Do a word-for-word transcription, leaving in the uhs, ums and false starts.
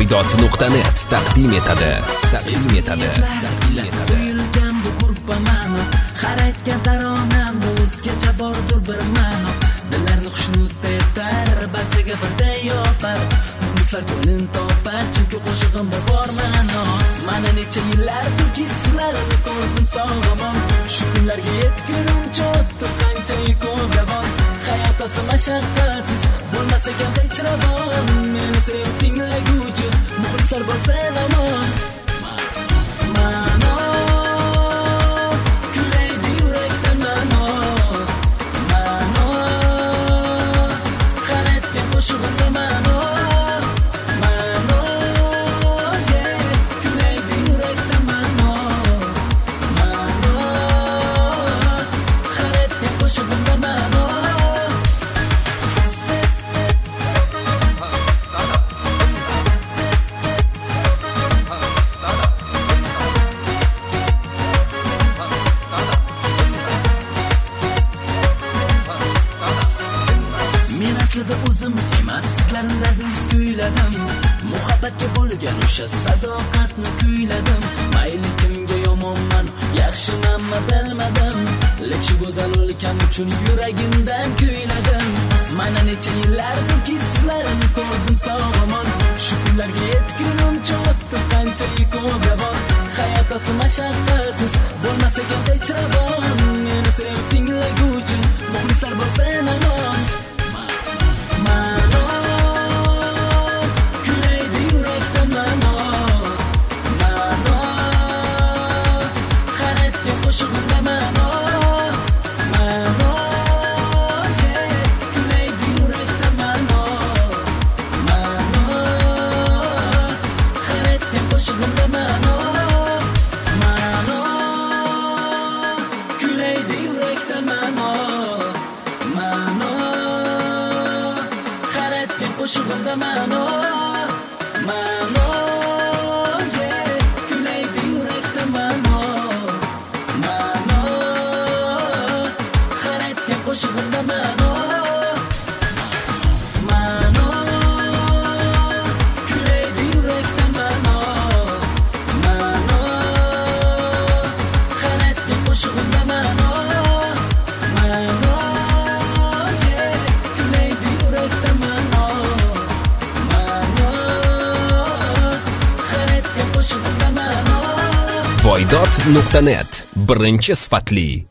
voydot nuqta net taqdim etadi. Taqdim etadi. Qo'yilgan bu grupa ma'no, harakatga taronam o'zgacha bordir bir ma'no. Dillarni xushnud etar, barchaga birday yopar. Muxlislar ko'ngil topar, chunki qo'shig'imda bor ma'no. Mana necha yillardirki sizlarni ko'rdim sog'omon. Shu kunlarga yetgunimcha o'tdi qancha ko'nglavon. Hayot asli mashaqqatsiz bo'lmas ekan hech ravon. Meni sevib tinglaguvchi muxlislar bo'lsa amon. Ma'no kulaydi yurakdan ma'no. Ma'no harakatga qo'shig'imda ma'no. Ma'no kulaydi yurakdan ma'no. Ma'no harakatga qo'shig'imda ma'no. Aslida o'zim emas, sizlarning dardingiz kuyladim. Muhabbatga bo'lgan o'sha sadoqatni kuyladim. Mayli kimga yomonman, yaxshimanmi bilmadim. Lekin go'zal o'lkam uchun yuragimdan kuyladim. Mana necha yillardirki sizlarni ko'rdim sog'omon. Shu kunlarga yetgunimcha o'tdi qancha ko'nglavon. Hayot asli mashaqqatsiz bo'lmas ekan hech ravon. Meni sevib tinglaguvchi muxlislar bo'lsa amon. Ma'no kulaydi yurakdan ma'no. Ma'no harakatga qo'shig'imda ma'no. Ma'no kulaydi yurakdan ma'no. Ma'no harakatga qo'shig'imda ma'no. Ma'no kulaydi yurakdan ma'no. Ma'no qo'shig'imda ma'no. Ma'no kulaydi yurakdan ma'no. Ma'no harakatga qo'shig'imda ma'no. Ma'no kulaydi yurakdan ma'no. Ma'no harakatga qo'shig'imda ma'no. Ma'no kulaydi yurakdan ma'no. voydot nuqta net birinchi sifatli